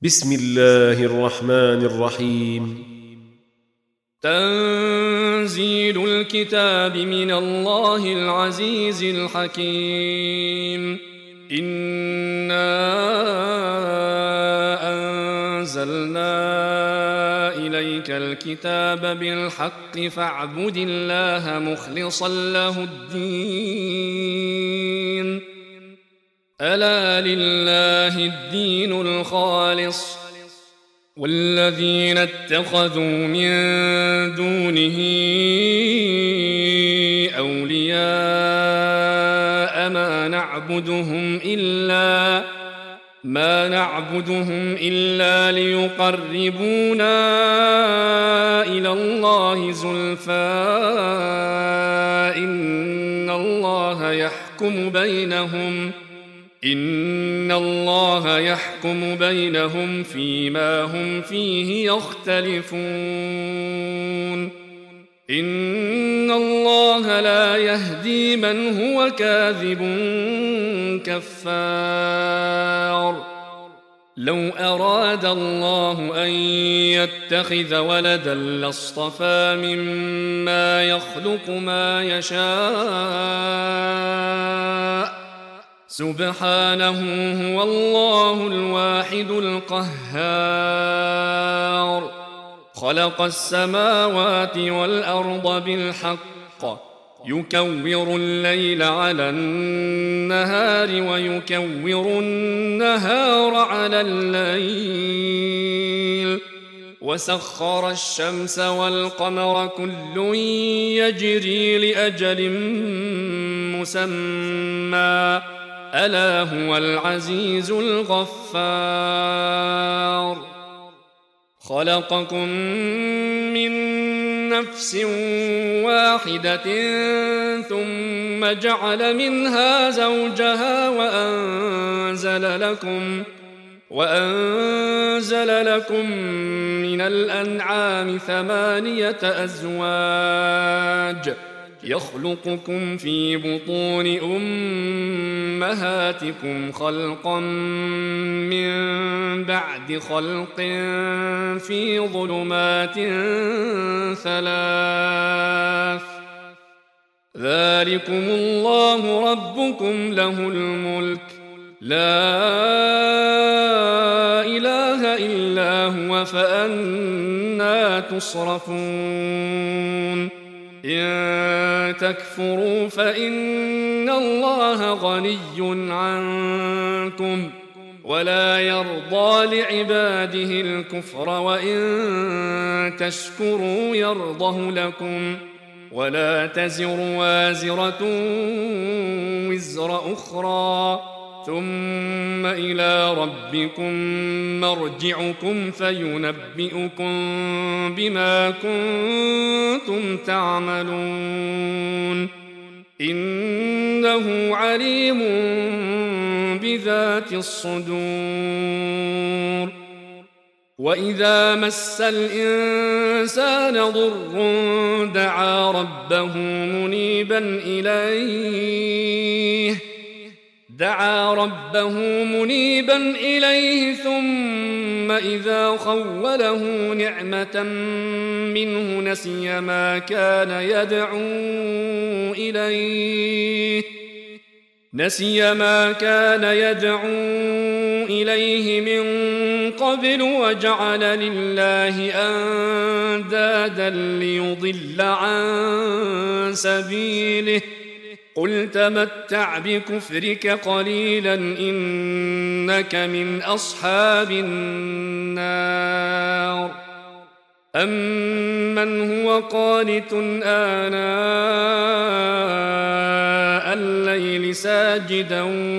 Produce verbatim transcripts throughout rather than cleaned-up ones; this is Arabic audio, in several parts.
بسم الله الرحمن الرحيم. تنزيل الكتاب من الله العزيز الحكيم. إنا أنزلنا إليك الكتاب بالحق فاعبد الله مخلصا له الدين. ألا لله الدين الخالص والذين اتخذوا من دونه أولياء ما نعبدهم إلا ما نعبدهم إلا ليقربونا إلى الله زلفى إن الله يحكم بينهم إن الله يحكم بينهم فيما هم فيه يختلفون. إن الله لا يهدي من هو كاذب كفار. لو أراد الله أن يتخذ ولدا لاصطفى مما يخلق ما يشاء سبحانه هو الله الواحد القهار. خلق السماوات والأرض بالحق يكور الليل على النهار ويكور النهار على الليل وسخر الشمس والقمر كل يجري لأجل مسمى ألا هو العزيز الغفار. خلقكم من نفس واحدة ثم جعل منها زوجها وأنزل لكم وأنزل لكم من الأنعام ثمانية أزواج يخلقكم في بطون أمهاتكم خلقا من بعد خلق في ظلمات ثلاث ذلكم الله ربكم له الملك لا إله إلا هو فأنى تصرفون. إن تكفروا فإن الله غني عنكم ولا يرضى لعباده الكفر وإن تشكروا يرضه لكم ولا تزر وازرة وزر أخرى ثم إلى ربكم مرجعكم فينبئكم بما كنتم تعملون. إنه عليم بذات الصدور. وإذا مس الإنسان ضر دعا ربه منيبا إليه دعا ربه منيبا إليه ثم إذا خوله نعمة منه نسي ما كان يدعو إليه نسي ما كان يدعو إليه من قبل وجعل لله أندادا ليضل عن سبيله قل تمتع بكفرك قليلا إنك من أصحاب النار. أمن هو قانت آناء الليل ساجدا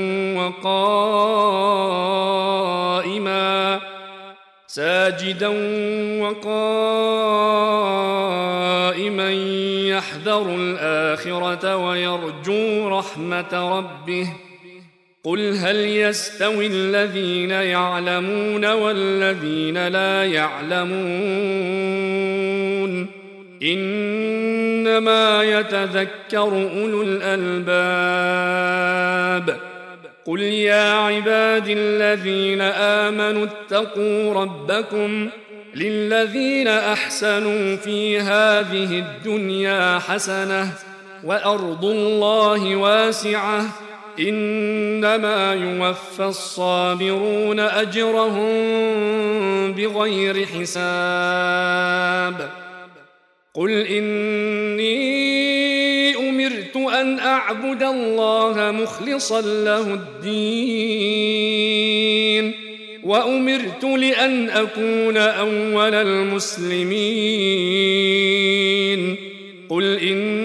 وقائما ساجدا وقائما يحذر الآخرة ويرجو رحمة ربه قل هل يستوي الذين يعلمون والذين لا يعلمون إنما يتذكر أولو الألباب قل يا عبادي الذين آمنوا اتقوا ربكم للذين أحسنوا في هذه الدنيا حسنة وأرض الله واسعة إنما يوفى الصابرون أجرهم بغير حساب قل إني أمرت أن أعبد الله مخلصا له الدين وأمرت لأن أكون أول المسلمين قل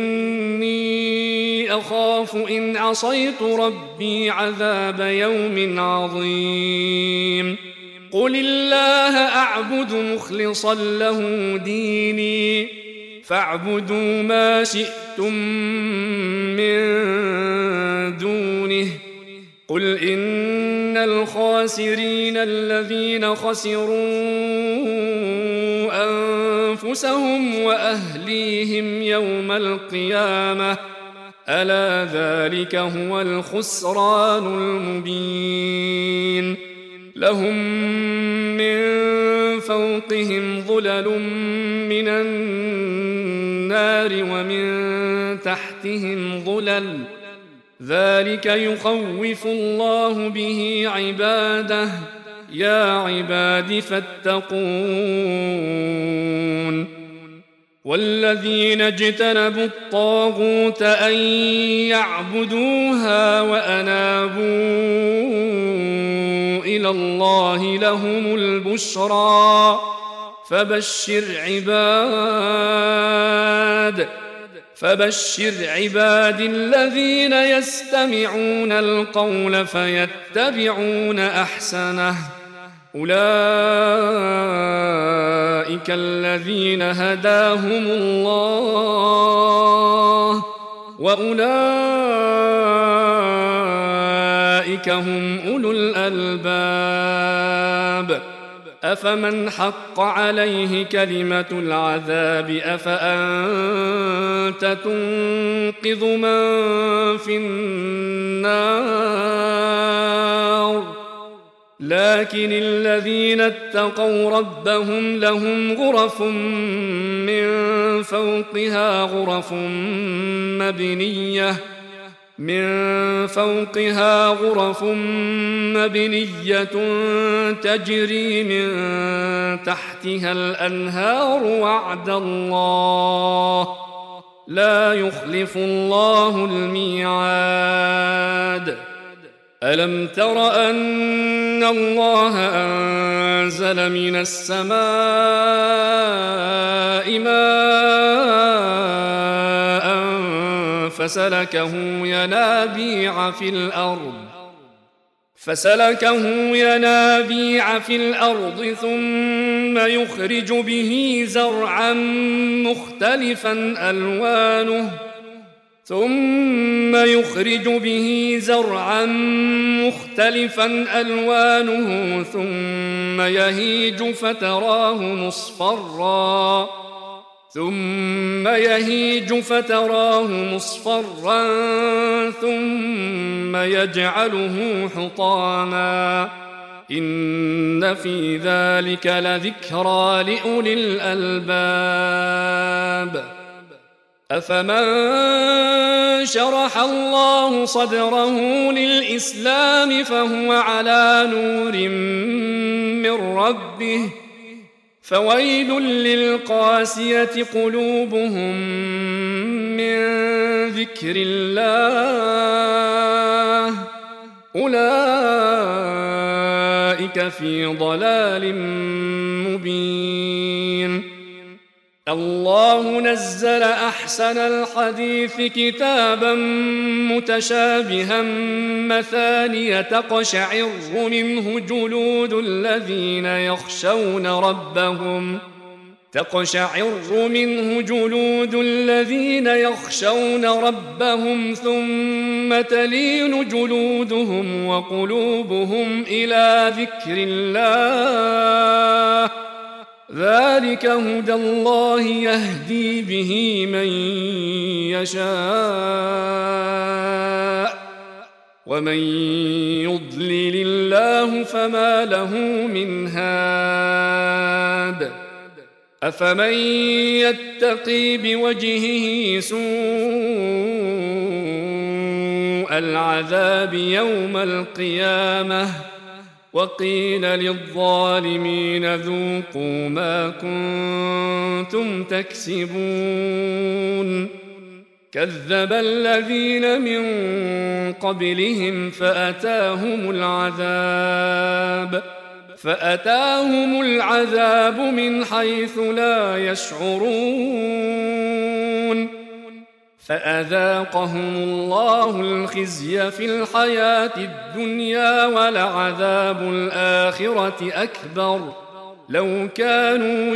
إني أخاف إن عصيت ربي عذاب يوم عظيم قل الله أعبد مخلصا له ديني فاعبدوا ما شئتم من دونه قل إن الخاسرين الذين خسروا أنفسهم وأهليهم يوم القيامة ألا ذلك هو الخسران المبين لهم من فوقهم ظلل من النار ومن تحتهم ظلل ذلك يخوف الله به عباده يا عباد فاتقون والذين اجتنبوا الطاغوت أن يعبدوها وأنابوا إلى الله لهم البشرى فبشر عباد فبشر عباد الذين يستمعون القول فيتبعون أحسنه أولئك الذين هداهم الله وأولئك هم أولو الألباب أفمن حق عليه كلمة العذاب أفأنت تنقذ من في النار لكن الذين اتقوا ربهم لهم غرف من فوقها غرف مبنية من فوقها غرف مبنية تجري من تحتها الأنهار وعد الله لا يخلف الله الميعاد ألم تر أن الله أنزل من السماء ماء فسلكه ينابيع في الأرض فسلكه ينابيع في الأرض ثم يخرج به زرعا مختلفا ألوانه ثم يخرج به زرعا مختلفا ألوانه ثم يهيج فتراه مصفرا ثم يهيج فتراه مصفرا ثم يجعله حطاما إن في ذلك لذكرى لأولي الألباب أفمن شرح الله صدره للإسلام فهو على نور من ربه فويل للقاسية قلوبهم من ذكر الله أولئك في ضلال مبين الله نزل أحسن الحديث كتابا متشابها مثانية تقشعر منه جلود الذين يخشون ربهم تقشعر منه جلود الذين يخشون ربهم ثم تلين جلودهم وقلوبهم إلى ذكر الله ذلك هدى الله يهدي به من يشاء ومن يضلل الله فما له من هاد أفمن يتقي بوجهه سوء العذاب يوم القيامة وقيل للظالمين ذوقوا ما كنتم تكسبون كذب الذين من قبلهم فأتاهم العذاب فأتاهم العذاب من حيث لا يشعرون فأذاقهم الله الخزي في الحياة الدنيا ولعذاب الآخرة أكبر لو كانوا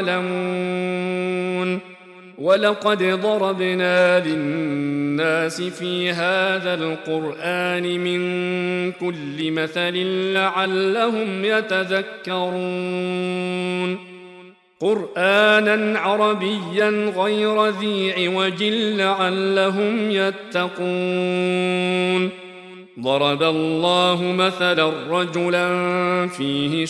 يعلمون ولقد ضربنا للناس في هذا القرآن من كل مثل لعلهم يتذكرون قرآنا عربيا غير ذي عوج لعلهم يتقون ضرب الله مثلا رجلا فيه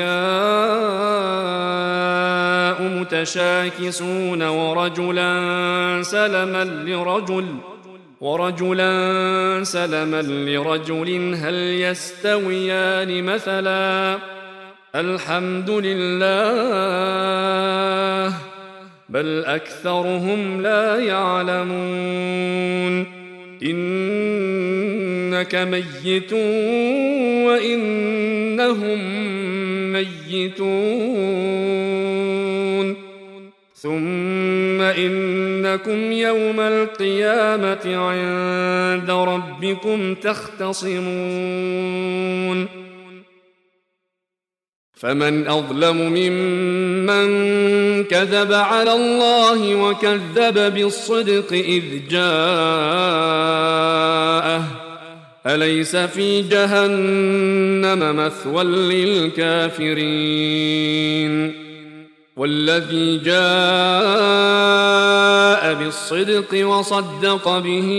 شركاء متشاكسون ورجلا سلما لرجل ورجلا سلما لرجل هل يستويان مثلا الحمد لله بل أكثرهم لا يعلمون إنك ميت وإنهم ميتون ثم إنكم يوم القيامة عند ربكم تختصمون فمن أظلم ممن كذب على الله وكذب بالصدق إذ جاءه أليس في جهنم مثوى للكافرين والذي جاء بالصدق وصدق به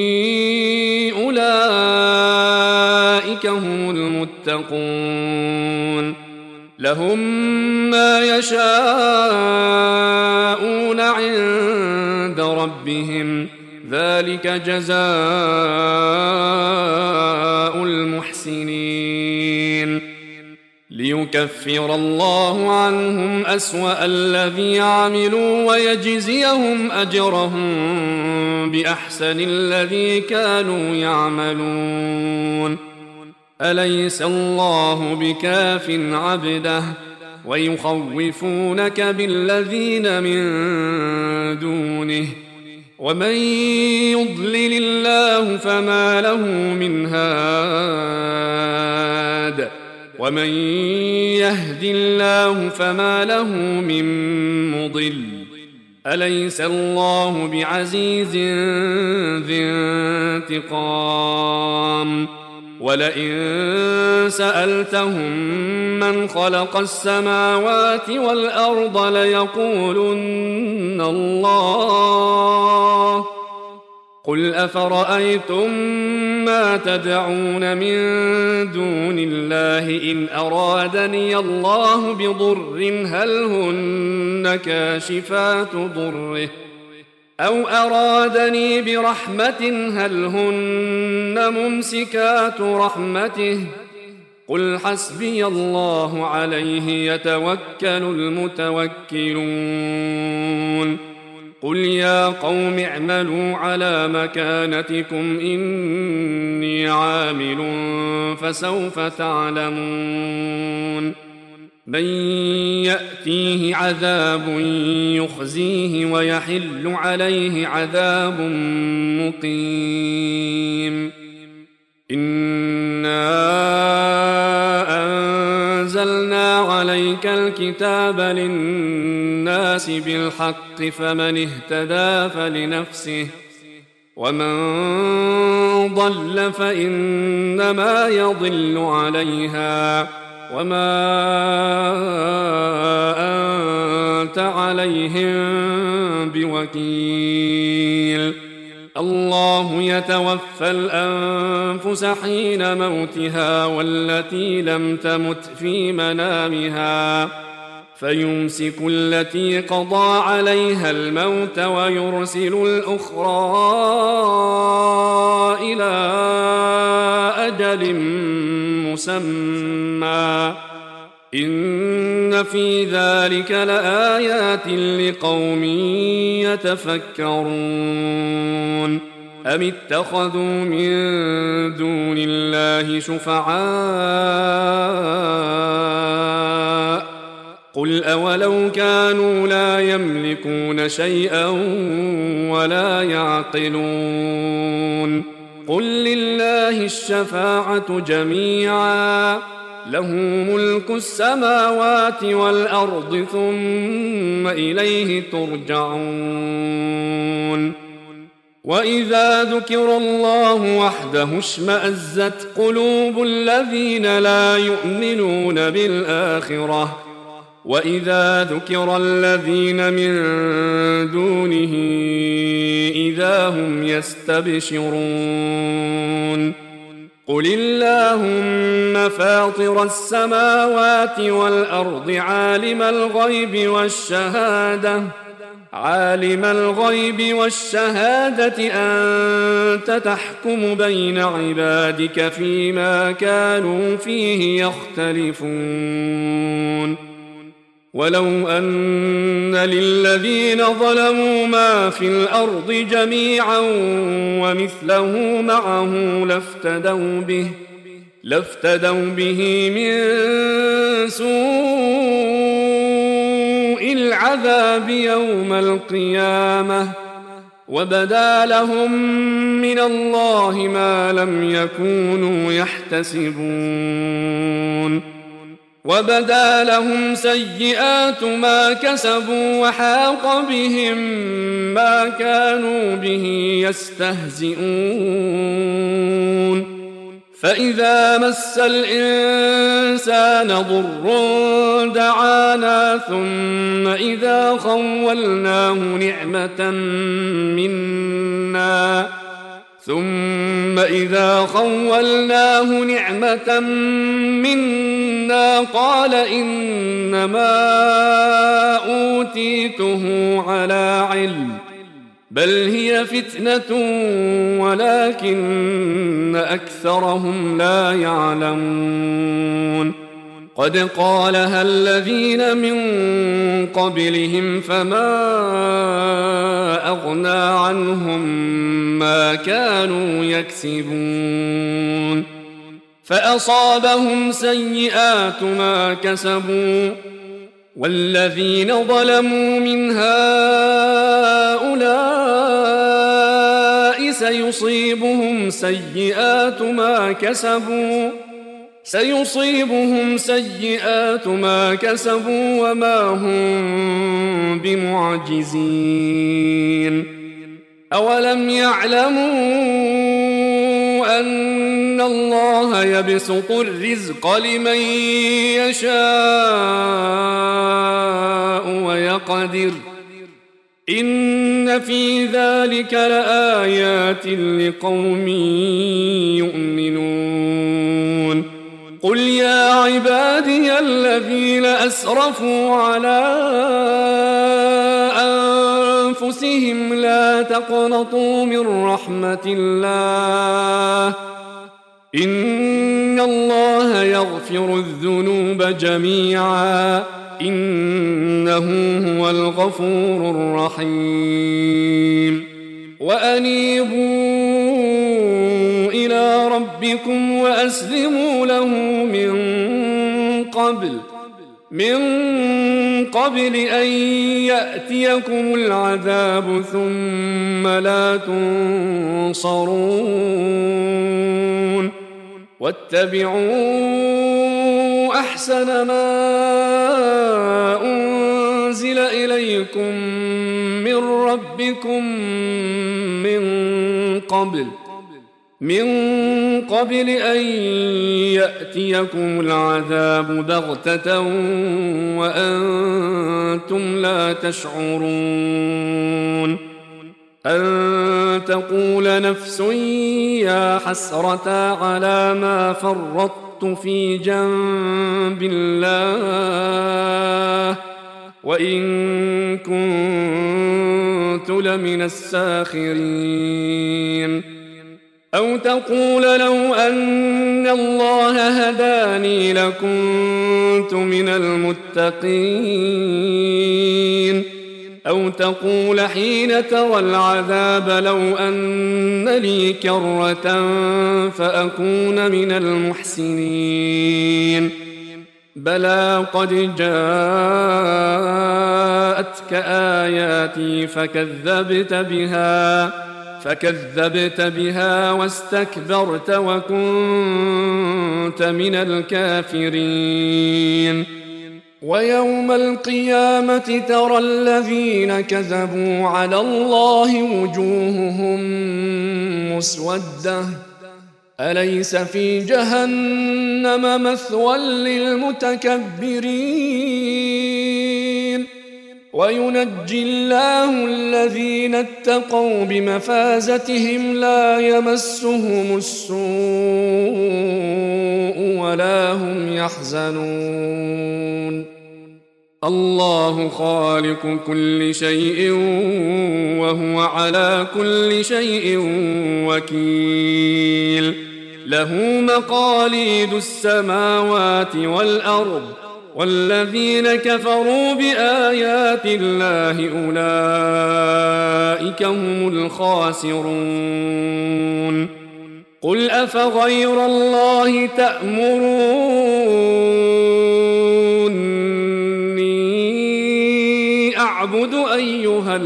أولئك هم المتقون لهم ما يشاءون عند ربهم ذلك جزاء المحسنين ليكفر الله عنهم أسوأ الذي عملوا ويجزيهم أجرهم بأحسن الذي كانوا يعملون أليس الله بكاف عبده ويخوفونك بالذين من دونه ومن يضلل الله فما له من هاد ومن يهد الله فما له من مضل أليس الله بعزيز ذي انتقام ولئن سألتهم من خلق السماوات والأرض ليقولن الله قل أفرأيتم ما تدعون من دون الله إن أرادني الله بضر هل هن كاشفات ضره أو أرادني برحمة هل هن ممسكات رحمته قل حسبي الله عليه يتوكل المتوكلون قل يا قوم اعملوا على مكانتكم إني عامل فسوف تعلمون من يأتيه عذاب يخزيه ويحل عليه عذاب مقيم إنا أنزلنا عليك الكتاب للناس بالحق فمن اهتدى فلنفسه ومن ضل فإنما يضل عليها وما أنت عليهم بوكيل الله يتوفى الأنفس حين موتها والتي لم تمت في منامها فيمسك التي قضى عليها الموت ويرسل الأخرى إلى أجل مسمى إن في ذلك لآيات لقوم يتفكرون أم اتخذوا من دون الله شفعاء قل أولو كانوا لا يملكون شيئا ولا يعقلون قل لله الشفاعة جميعا له ملك السماوات والأرض ثم إليه ترجعون وإذا ذكر الله وحده اشمأزت قلوب الذين لا يؤمنون بالآخرة وإذا ذكر الذين من دونه إذا هم يستبشرون قل اللهم فاطر السماوات والأرض عالم الغيب والشهادة عالم الغيب والشهادة أنت تحكم بين عبادك فيما كانوا فيه يختلفون ولو أن للذين ظلموا ما في الأرض جميعا ومثله معه لافتدوا به لافتدوا به من سوء العذاب يوم القيامة وبدا لهم من الله ما لم يكونوا يحتسبون وبدا لهم سيئات ما كسبوا وحاق بهم ما كانوا به يستهزئون فإذا مس الإنسان ضر دعانا ثم إذا خولناه نعمة منا ثم إذا خولناه نعمة منا قال إنما أوتيته على علم بل هي فتنة ولكن أكثرهم لا يعلمون قد قالها الذين من قبلهم فما أغنى عنهم ما كانوا يكسبون فأصابهم سيئات ما كسبوا والذين ظلموا من هؤلاء سيصيبهم سيئات ما كسبوا سيصيبهم سيئات ما كسبوا وما هم بمعجزين أولم يعلموا أن الله يبسط الرزق لمن يشاء ويقدر إن في ذلك لآيات لقوم يؤمنون قل يا عبادي الذين أسرفوا على أنفسهم لا تقنطوا من رحمة الله إن الله يغفر الذنوب جميعا إنه هو الغفور الرحيم وأنيبوا إلى ربكم وأسلموا له من قبل من قبل أن يأتيكم العذاب ثم لا تنصرون واتبعوا أحسن ما أنزل إليكم من ربكم من قبل من قبل أن يأتيكم العذاب بغتة وأنتم لا تشعرون أن تقول نفس يا حسرة على ما فرطت في جنب الله وإن كنت لمن الساخرين. أو تقول لو أن الله هداني لكنت من المتقين. أو تقول حين ترى العذاب لو أن لي كرة فأكون من المحسنين. بلى قد جاءتك آياتي فكذبت بها فكذبت بها واستكبرت وكنت من الكافرين. ويوم القيامة ترى الذين كذبوا على الله وجوههم مسودة أليس في جهنم مثوى للمتكبرين. وينجي الله الذين اتقوا بمفازتهم لا يمسهم السوء ولا هم يحزنون. الله خالق كل شيء وهو على كل شيء وكيل. له مقاليد السماوات والأرض والذين كفروا بآيات الله أولئك هم الخاسرون. قل أفغير الله تأمروني أعبد أيها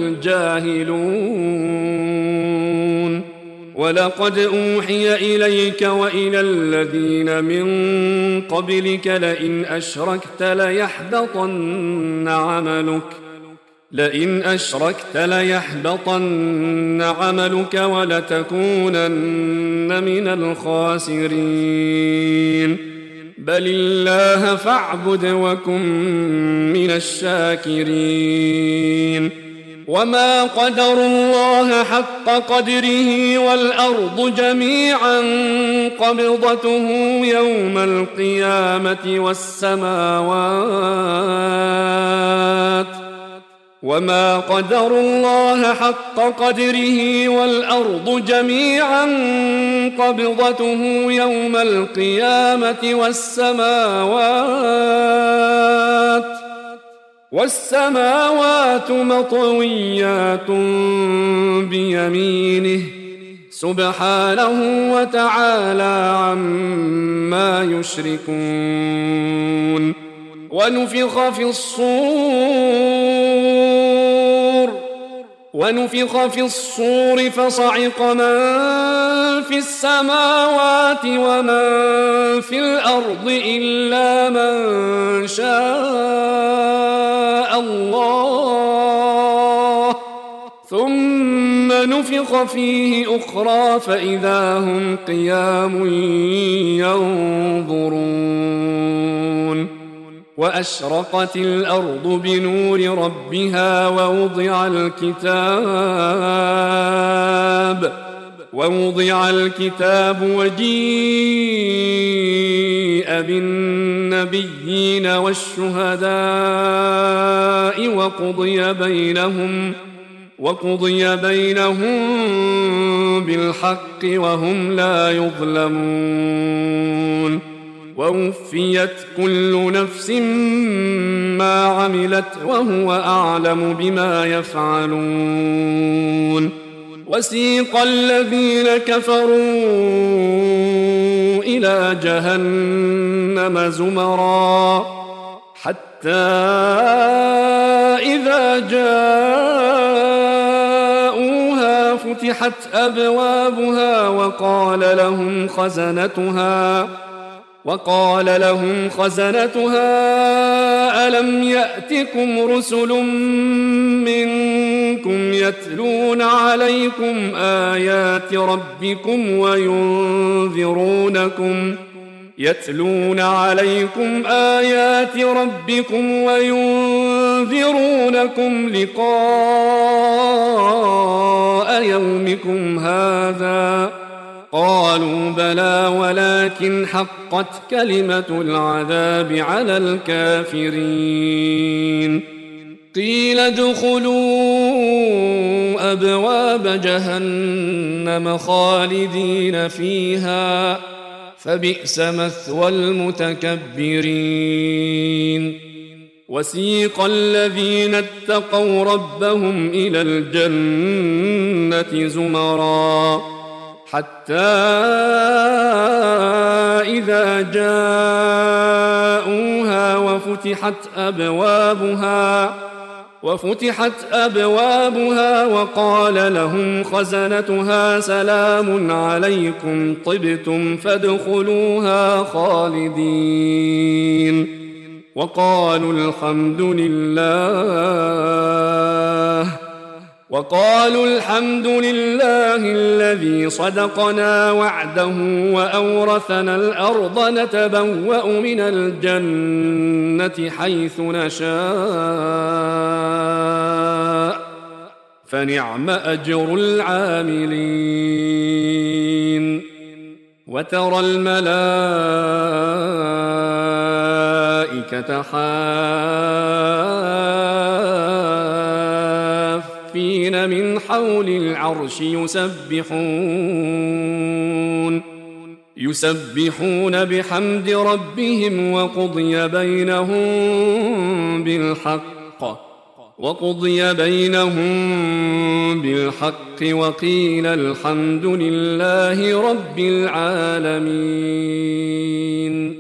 الجاهلون. ولقد أوحي إليك وإلى الذين من قبلك لئن أشركت ليحبطن عملك لئن أشركت ليحبطن عملك ولتكونن من الخاسرين. بل الله فاعبد وكن من الشاكرين. وما قدروا الله حق قدره والأرض جميعا قبضته يوم القيامة والسماوات وما قدروا الله حق قدره والأرض جميعا قبضته يوم القيامة والسماوات والسماوات مطويات بيمينه سبحانه وتعالى عما يشركون. ونفخ في الصور ونفخ في الصور فصعق من في السماوات ومن في الأرض إلا من شاء الله ثم نفخ فيه أخرى فإذا هم قيام ينظرون. وأشرقت الأرض بنور ربها ووضع الكتاب ووضع الكتاب وجيء بالنبيين والشهداء وقضي بينهم وقضي بينهم بالحق وهم لا يظلمون. ووفيت كل نفس ما عملت وهو أعلم بما يفعلون. وسيق الذين كفروا إلى جهنم زمرا حتى إذا جاءوها فتحت أبوابها وقال لهم خزنتها وقال لهم خزنتها ألم يأتكم رسل منكم يتلون عليكم آيات ربكم وينذرونكم يتلون عليكم آيات ربكم وينذرونكم لقاء يومكم هذا. قالوا بلى ولكن حقت كلمة العذاب على الكافرين. قيل ادخلوا أبواب جهنم خالدين فيها فبئس مثوى المتكبرين. وسيق الذين اتقوا ربهم إلى الجنة زمرا حتى إذا جاءوها وفتحت أبوابها وفتحت أبوابها وقال لهم خزنتها سلام عليكم طبتم فادخلوها خالدين. وقالوا الحمد لله وقالوا الحمد لله الذي صدقنا وعده وأورثنا الأرض نتبوأ من الجنة حيث نشاء فنعم أجر العاملين. وترى الملائكة حافين من حول العرش يسبحون يسبحون بحمد ربهم وقضي بينهم بالحق وقضي بينهم بالحق وقيل الحمد لله رب العالمين.